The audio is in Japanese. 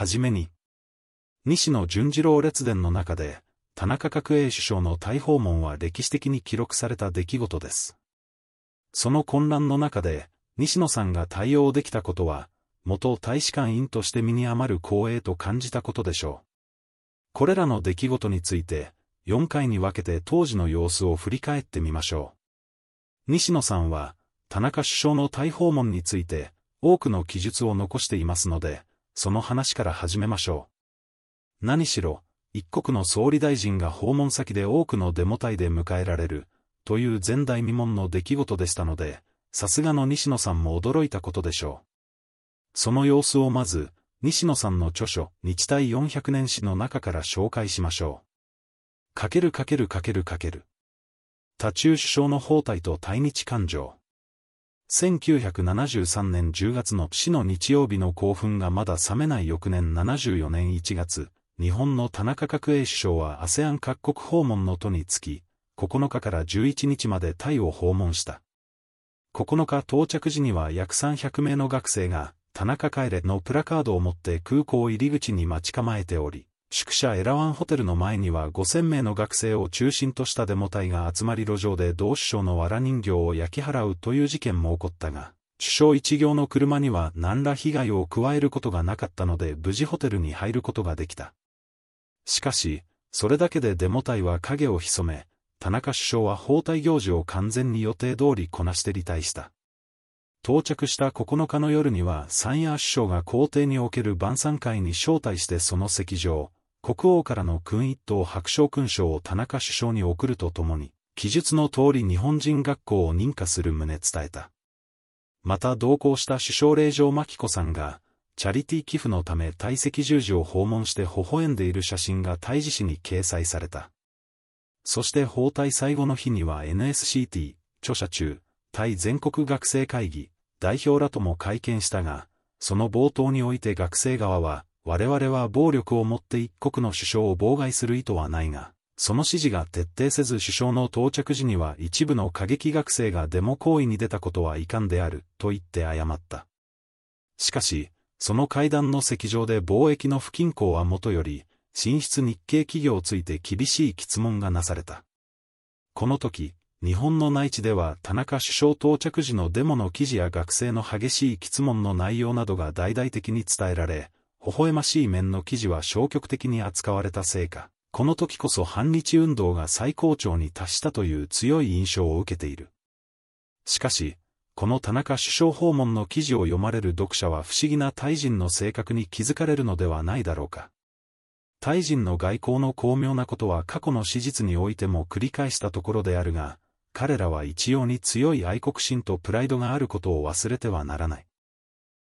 はじめに、西野順次郎列伝の中で、田中角栄首相のタイ訪問は歴史的に記録された出来事です。その混乱の中で、西野さんが対応できたことは、元大使館員として身に余る光栄と感じたことでしょう。これらの出来事について、4回に分けて当時の様子を振り返ってみましょう。西野さんは、田中首相のタイ訪問について、多くの記述を残していますので、その話から始めましょう。何しろ、一国の総理大臣が訪問先で多くのデモ隊で迎えられる、という前代未聞の出来事でしたので、さすがの西野さんも驚いたことでしょう。その様子をまず、西野さんの著書、日対400年史の中から紹介しましょう。多中首相の訪台と対日感情。1973年10月の死の日曜日の興奮がまだ冷めない翌年74年1月、日本の田中角栄首相は ASEAN 各国訪問の途につき、9日から11日までタイを訪問した。9日到着時には約300名の学生が、田中帰れのプラカードを持って空港入り口に待ち構えており、宿舎エラワンホテルの前には5000名の学生を中心としたデモ隊が集まり路上で同首相の藁人形を焼き払うという事件も起こったが、首相一行の車には何ら被害を加えることがなかったので無事ホテルに入ることができた。しかし、それだけでデモ隊は影を潜め、田中首相は訪台行事を完全に予定通りこなして離隊した。到着した9日の夜には三夜首相が公邸における晩餐会に招待してその席上、国王からの勲一等伯爵勲章を田中首相に送るとともに、記述の通り日本人学校を認可する旨伝えた。また同行した首相令嬢真紀子さんが、チャリティー寄付のためタイ赤十字を訪問して微笑んでいる写真がタイ時紙に掲載された。そして訪台最後の日には NSCT、著者中、タイ全国学生会議、代表らとも会見したが、その冒頭において学生側は、我々は暴力をもって一国の首相を妨害する意図はないが、その指示が徹底せず首相の到着時には一部の過激学生がデモ行為に出たことは遺憾である、と言って謝った。しかし、その会談の席上で貿易の不均衡はもとより、進出日系企業について厳しい詰問がなされた。この時、日本の内地では田中首相到着時のデモの記事や学生の激しい詰問の内容などが大々的に伝えられ、微笑ましい面の記事は消極的に扱われたせいか、この時こそ反日運動が最高潮に達したという強い印象を受けている。しかし、この田中首相訪問の記事を読まれる読者は不思議なタイ人の性格に気づかれるのではないだろうか。タイ人の外交の巧妙なことは過去の史実においても繰り返したところであるが、彼らは一様に強い愛国心とプライドがあることを忘れてはならない。